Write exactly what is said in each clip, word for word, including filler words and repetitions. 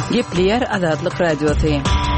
Gepleyer Azadlyk Radiosu.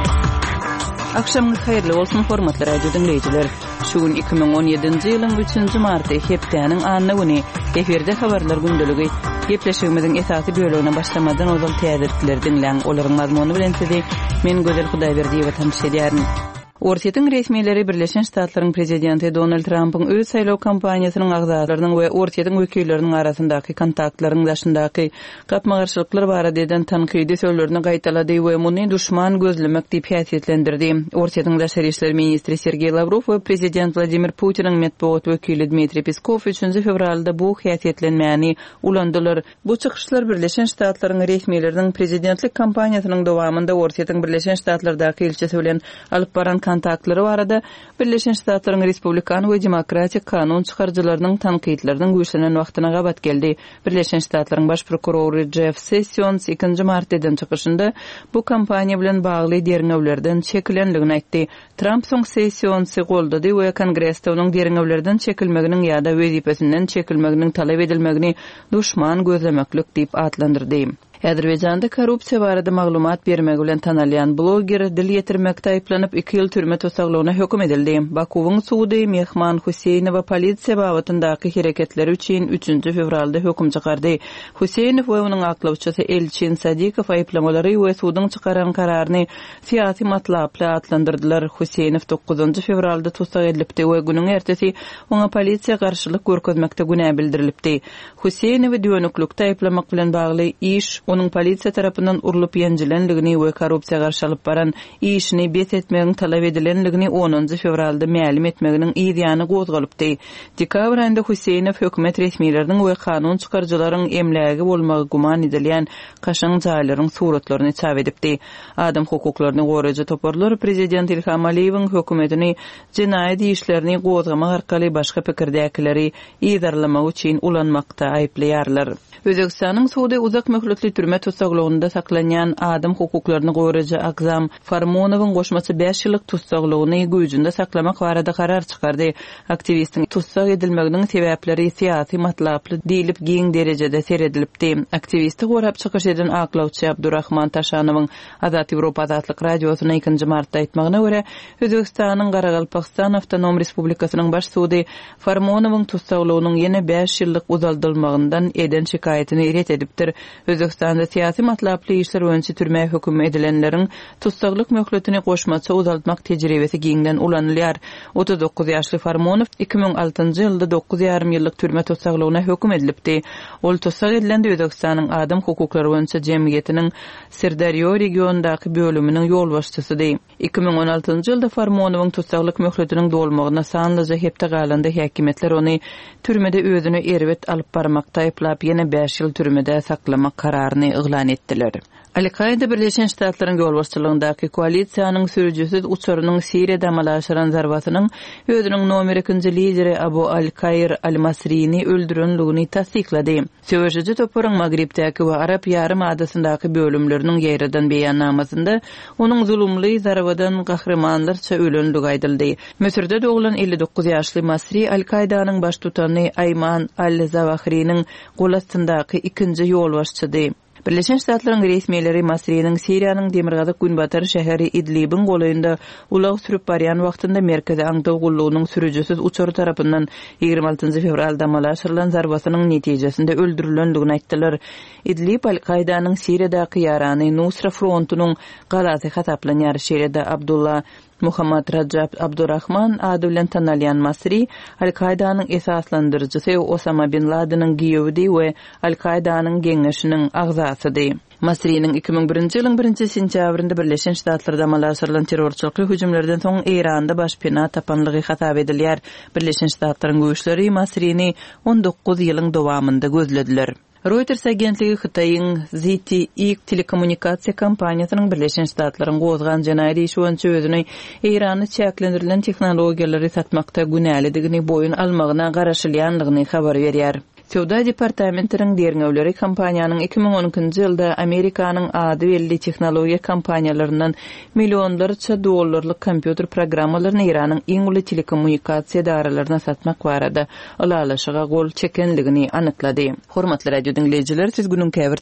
Akşamınız hayırlı olsun hormatly radio dinleyijiler. Şugun iki bin on ýedinji ýylyň üçünji marty hepdeniň anyny güni eferde habarlar gündöligi gepleşigimiziň esasy bölümine başlamadan ozal täzirlikler dinleň. Olaryň mazmuny bilen sizi men Gözel Hudaýberdiýew tanış edýärin. Ortiýetiň resmiýetleri Birleşen Ştatlaryň prezidenti Donald Trump'yň öz saýlaw kampaniýasynyň agzatlarynyň we ortiýetiň wekilleriniň arasyndaky kontaktlaryň daşyndaky gapmagarçylyklar barada eden tankydy sözlerini gaýtalady we muny duşman gözlemek diýip häsiýetlendirdi. Ortiýetiň daşary işler ministri Sergey Lavrov we prezident Vladimir Putiniň medeniýet wekili Dmitri Peskov üçünji fevralda bu häsiýetlenmäni ulandylar. Bu çykyşlar Birleşen Ştatlaryň resmiýetleriniň prezidentlik kampaniýasynyň dowamında ortiýetiň Birleşen Ştatlardaky elçisi bilen alyp baran kontaktları barada Birleşen Ştatlaryň Respublikan we Demokratik kanun çykarjylarynyň tankytlarynyň güýçlenen wagtyna gabat geldi. Birleşen Ştatlaryň baş prokurory Jeff Sessions ikinji martdan çykyşynda bu kampaniýa bilen bagly derňewlerden çekilenligini aýtdy. Trump soň Sessionsy goldady we Kongressde onuň derňewlerden çekilmeginiň ýa-da wezipesinden çekilmeginiň talap edilmegini duşman gözlemeklik diýip atlandyrdy. Azerbaýjanda korrupsiýa barada maglumat bermek bilen tanalýan bloger dil ýetirmekde aýplanyp iki ýyl türme tutsaklagyna hökm edildi. Bakuwyň sudy Mehman Huseýnow polisiýa babatyndaky hereketleri üçin üçünji fevralda hökm çykardy. Huseýnow we onuň aklawçysy Elçin Sadikow aýplamalary we sudyň çykaran kararyny syýasy matlaply atlandyrdylar. Huseýnow dokuzunji fevralda tutsak edilipdi we günüň ertesi oňa polisiýa garşylyk görkezmekde günä bildirilipdi. Huseýnow döwünüklükde aýplamak bilen bagly iş onun polisiýa tarapyndan urulyp ýenjilenligini we korrupsiýa garşy alyp baran işini bet etmegiň talap edilenligini onunji fevralda ma'lum etmeginiň ýa-da gozgalypdy. Dekabr aýynda Huseýnow hökümet resmiýetleriniň we kanun çykarjylaryň emlägi bolmagy guman edilýän kaşaň jaýlaryň suratlaryny çap edipdi. Adam hukuklaryny goraýjy toparlar prezident Ilham Aliýewiň hökümetini jenaýat işlerini gozgamak arkaly başga pikirdäkileri ýydarlamak üçin ulanmakda aýplaýarlar. Özbekistanyň sudy uzak möhletli türme tutsaklygyna saklanýan adam hukuklaryny goraýjy Akzam Farmonowyň goşmasy beş ýyllyk tutsaklygyny güýjünde saklamak barada karar çykardy. Aktivistiň tutsak edilmeginiň sebäpleri syýasy matlaply diýilip giň derejede seredilipdi. Aktivisti gorap çykyş eden aklawçy Abdurrahman Taşanowyň Azat Ýewropa Azatlyk radiosyna ikinji martda aýtmagyna görä, Özbekistanyň Garagalpakstan Awtonom Respublikasynyň baş sudy Farmonowyň tutsaklygynyň ýene beş ýyllyk uzaldyrylmagyndan eden şikaýetini ret edipdir. Özbekistanda syýasy matlaply işler öňçi türme hökm edilenleriň tutsaklyk möhletini goşmaça uzaltmak tejribesi giňden ulanylýar. otuz dokuz ýaşly Farmonow iki bin altynjy ýylda dokuz ýarym ýyllyk türme tutsaklygyna hökm edilipdi. Ol tutsak edilen Özbekistanyň adam hukuklary öňçi jemgyýetiniň Sirdaryo regionundaky bölüminiň ýol başçysydy. iki bin on altynjy ýylda Farmonowyň tutsaklyk möhletiniň dolmagyna sanlyca hepde galanda häkimetler ony türmede özüni erbet alyp barmakda aýplap ýene beş ýyl türmede saklamak kararyny iglan etdiler. Al-Qaida Birleşen Ştatlaryň ýol başçylygyndaky koalisiýanyň sürüjüsiz uçurunyň Siriýada amalaşyran zarbatynyň özüniň nomer ikinji lideri Abu al-Kayr al-Masriýni öldürenligini tasdiklady. Söwürjüji toparyň Magribdäki we Arap ýarym adasyndaky bölümleriniň ýerden beýannamasynda onuň zulümli zarbadan gahrymanlarça ölenligi aýdyldy. Misirde doglan elli dokuz ýaşly Masri Al-Qaidanyň baş tutany Ayman al-Zawahriýnyň golasyndaky ikinji ýol başçydy. Birleşen Ştatlaryň resmiýetleri Masriýanyň Siriýanyň demirgazyk günbatary şäheri Idlibiň golaýynda ulag sürüp barýan wagtynda merkezi aňdaw gullugynyň sürüjüsiz uçur tarapyndan ýigirme altynjy fevralda amalaşyrylan zarbasynyň netijesinde öldürilendigini aýtdylar. Idlib Al-Qaidanyň Siriýadaky ýarany Nusra frontunyň galaty hataplanýar şeýlede Abdullah Muhammad Rajab Abdurrahman ady bilen tanalýan Masri Al-Qaidanyň esaslandyrjysy Osama bin Ladenyň giýewidi we Al-Qaidanyň geňeşiniň agzasydy. Masriýanyň iki bin birinji ýylyň birinji sentýabrynda Birleşen Ştatlarda amalaşyrylan terrorçylyk hüjümlerinden soň Iranda başpena tapanlygy hasap edilýär. Birleşen Ştatlaryň güýçleri Masriýany on dokuz ýylyň dowamynda gözlediler. Reuters agentligi Hytaýyň Z T E telekommunikasiýa kompaniýasynyň Birleşen Ştatlaryň gozgan jenaýat işi boýunça özüni Irany çäklendirilen tehnologiýalary satmakda günälidigini boýun almagyna garaşylýanlygyny habar berýär. Söwda departamentiniň derňewleri kompaniýanyň iki bin on ikinji ýylda Amerikanyň ady belli tehnologiýa kompaniýalaryndan millionlarça dollarlyk kompýuter programmalaryny Iranyň iň uly telekommunikasiýa daralaryna satmak barada alalaşyga gol çekenligini anyklady. Hormatly radio dinleyijiler, siz günüň